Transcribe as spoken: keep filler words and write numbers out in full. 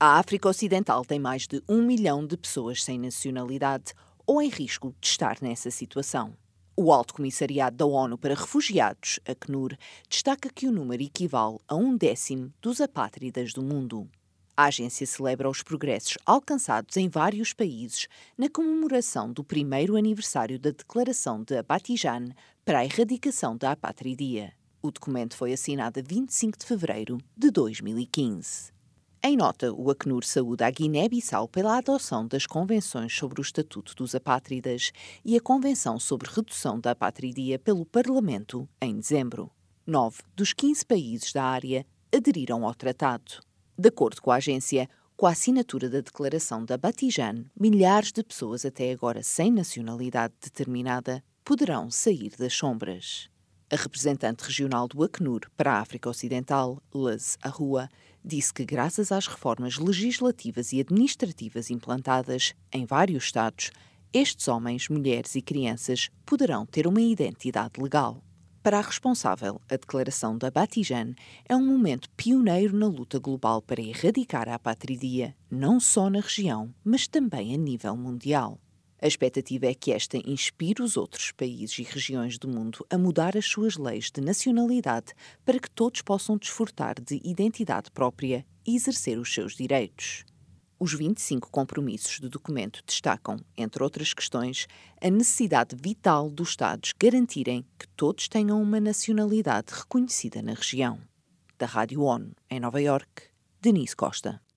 A África Ocidental tem mais de um milhão de pessoas sem nacionalidade ou em risco de estar nessa situação. O Alto Comissariado da ONU para Refugiados, a ACNUR, destaca que o número equivale a um décimo dos apátridas do mundo. A agência celebra os progressos alcançados em vários países na comemoração do primeiro aniversário da Declaração de Abidjan para a Erradicação da Apatridia. O documento foi assinado a vinte e cinco de fevereiro de dois mil e quinze. Em nota, o ACNUR saúda a Guiné-Bissau pela adoção das Convenções sobre o Estatuto dos Apátridas e a Convenção sobre Redução da Apatridia pelo Parlamento em dezembro. Nove dos quinze países da área aderiram ao tratado. De acordo com a agência, com a assinatura da Declaração de Abidjan, milhares de pessoas até agora sem nacionalidade determinada poderão sair das sombras. A representante regional do ACNUR para a África Ocidental, Liz Arrua, disse que graças às reformas legislativas e administrativas implantadas em vários estados, estes homens, mulheres e crianças poderão ter uma identidade legal. Para a responsável, a Declaração de Abidjan é um momento pioneiro na luta global para erradicar a apatridia, não só na região, mas também a nível mundial. A expectativa é que esta inspire os outros países e regiões do mundo a mudar as suas leis de nacionalidade para que todos possam desfrutar de identidade própria e exercer os seus direitos. Os vinte e cinco compromissos do documento destacam, entre outras questões, a necessidade vital dos Estados garantirem que todos tenham uma nacionalidade reconhecida na região. Da Rádio ONU, em Nova Iorque, Denise Costa.